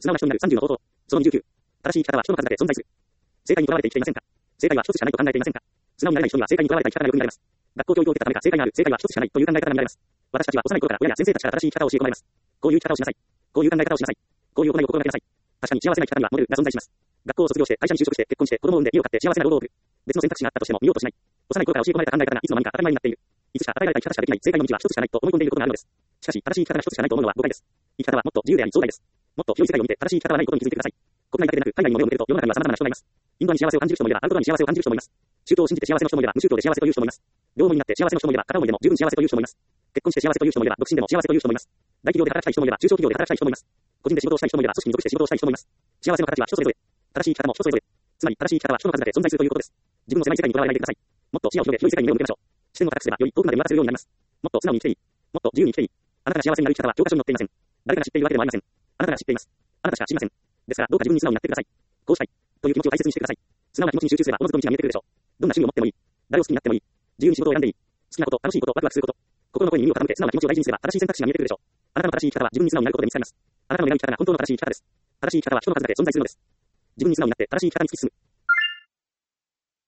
すなわち人になる30の方法。その29。正しい生き方は人の数だけ存在する。正解にとらわれて生きていませんか？正解は一つしかないと考えていませんか？素直になれない人には正解にとらわれた生き方がよく見られます。学校教育を受けたためか正解がある、正解は一つしかないという考え方が見られます。私たちは幼い頃から親や先生たちから正しい生き方を教え込まれます。こういう生き方をしなさい。こういう考え方をしなさい。こういう行いを心がけなさい。確かに幸せな生き方にはモデルが存在します。学校を卒業して会社に就職して結婚して子供を産んで家を買って幸せな労働を送る。別の選択肢があったとしても見ようとしない。幼い頃から教え込まれた考え方がいつの間にか当たり前になっている。いつしか与えられた生き方しかできない正解の道は一つしかないと思い込んでいることがあるのです。しかし正しい生き方が一つしかないと思うのは誤解です。生き方はもっと自由であり壮大です。もっと広い世界を見て正しい生き方はないことに気づいてください。国内だけでなく海外にも目を向けると世の中には様々な人がいます。インドに幸せを感じる人もいればアウトドアに幸せを感じる人もいます。宗教を信じて幸せの人もいれば無宗教で幸せという人もいます。両思いになって幸せの人もいれば片思いでも十分幸せという人もいます。結婚して幸せという人もいれば独身でも幸せという人もいます。大企業で働きたい人もいれば中小企業で働きたい人もいます。個人で仕事をしたい人もいれば組織に属して仕事をしたい人もいます。幸せの形は人それぞれ。正しい生き方も人それぞれ。つまり正しい生き方は人の数だけ存在するということです。自分の狭い世界にとらわれないでください。もっと視野を広げ広い世界に目を向けましょう。視点を高くすればより遠くまで見渡せるようになります。もっと素直に生きていい。もっと自由に生きていい。あなたが幸せになる生き方は教科書に載っていません。誰かが知っているわけでもありません。あなたが知っています。あなたしか知りません。ですからどうか自分に素直になってください。こうしたいという気持ちを大切にしてください。素直な気持ちに集中すればおのずと道が見えてくるでしょう。どんな趣味を持ってもいい。誰を好きになってもいい。自由に仕事を選んでいい。好きなこと、楽しいこと、ワクワクすること。心の声に耳を傾け素直な気持ちを大事にすれば正しい選択肢が見えてくるでしょう。あなたの正しい生き方は自分に素直になることで見つかります。あなたの選ぶ生き方が本当の正しい生き方です。正しい生き方は人の数だけ存在するのです。自分に素直になって正しい生き方に突き進む。